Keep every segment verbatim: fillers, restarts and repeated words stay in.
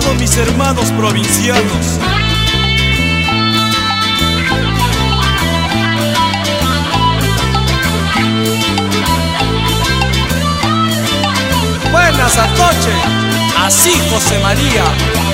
todos mis hermanos provincianos. Buenas noches, así José María.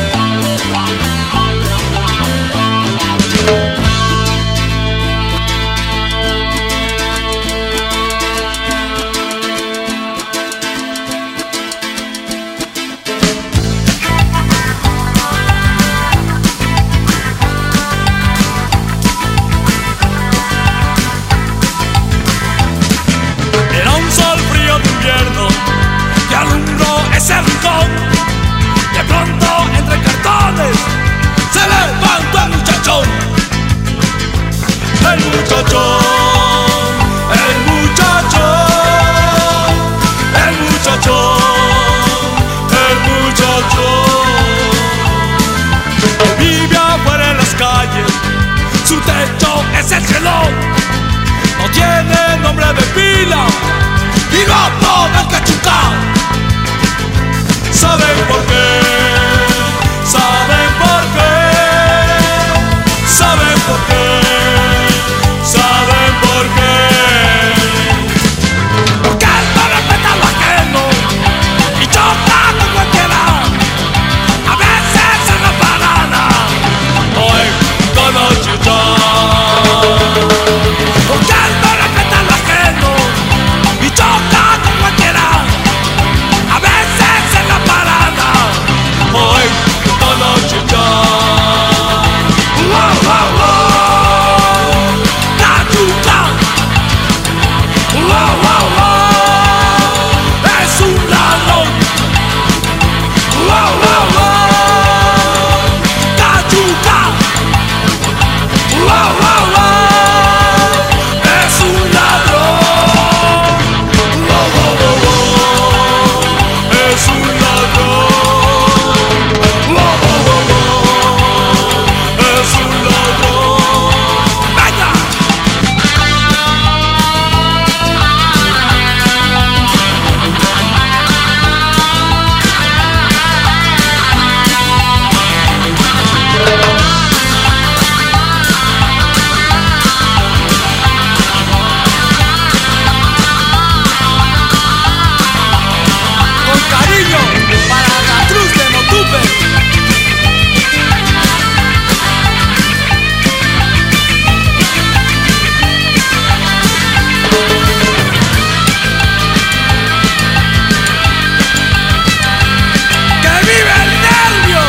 Era un sol frío de invierno que alumbró ese rincón. De pronto, entre cartones, se levantó el muchachón. El muchachón, el muchachón, el muchachón, el muchachón. Vive afuera en las calles, su techo es el cielo. No tiene nombre de pila y no toma el cachucao. ¿Saben por qué? ¿Saben por qué? ¿Saben por qué? ¿Saben por qué? Porque él no respeta lo ajeno y choca con cualquiera. A veces en la parada, hoy con chichón. Porque él no respeta lo ajeno y choca con cualquiera. A veces en la parada, hoy con chichón. Wow, wow, wow. Cachuca. Wow, wow, wow. Es un ladrón. Wow, wow, wow. Cachuca. Wow, wow, wow. Es un ladrón. Wow, wow, wow, wow. Es un ladrón. Wow, wow, wow, wow. Es un ladrón. ¡Venga! Con cariño para la cruz de Motupe. ¡Que vive el nervio!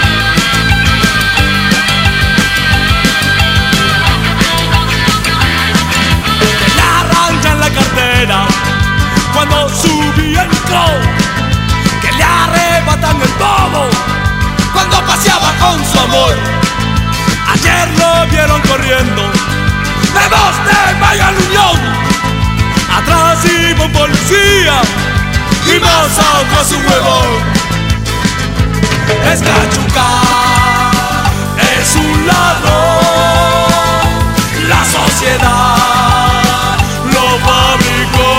Que le arranchan la cartera cuando subía el micro. Que le arrebatan el bobo cuando paseaba con su amor. Ayer lo vieron corriendo de dos de mayo al Unión. Atrás iba un policía y más atrás un huevón. Es cachuca, es un ladrón. La sociedad lo fabricó.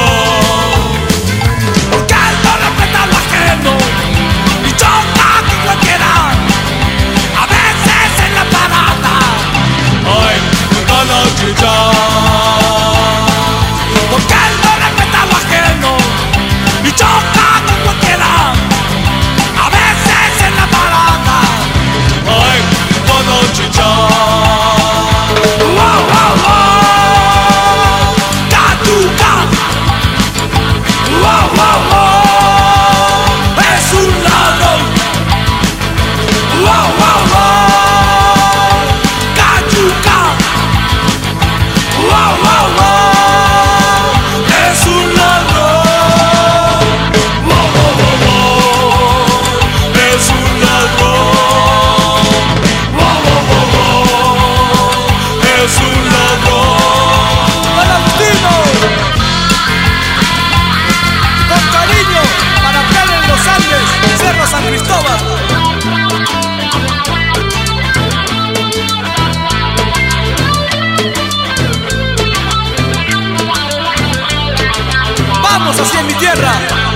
Porque él no respeta lo ajeno y choca con cualquiera. A veces en la parada, hoy con chichón. Porque él no respeta lo ajeno y choca con cualquiera. A veces en la parada, hoy con chichón. Wow, wow, wow. Cachuca. Wow, wow, wow. Es un ladrón. Wow, wow, wow. Cachuca. Wow, wow, wow. Es un ladrón. Wow, wow, wow, wow. Es un ladrón. Wow, wow, wow, wow. Es un ladrón. ¡Valentino! Con cariño para Playa en los Andes, Cerro San Cristóbal. Vamos así en mi tierra.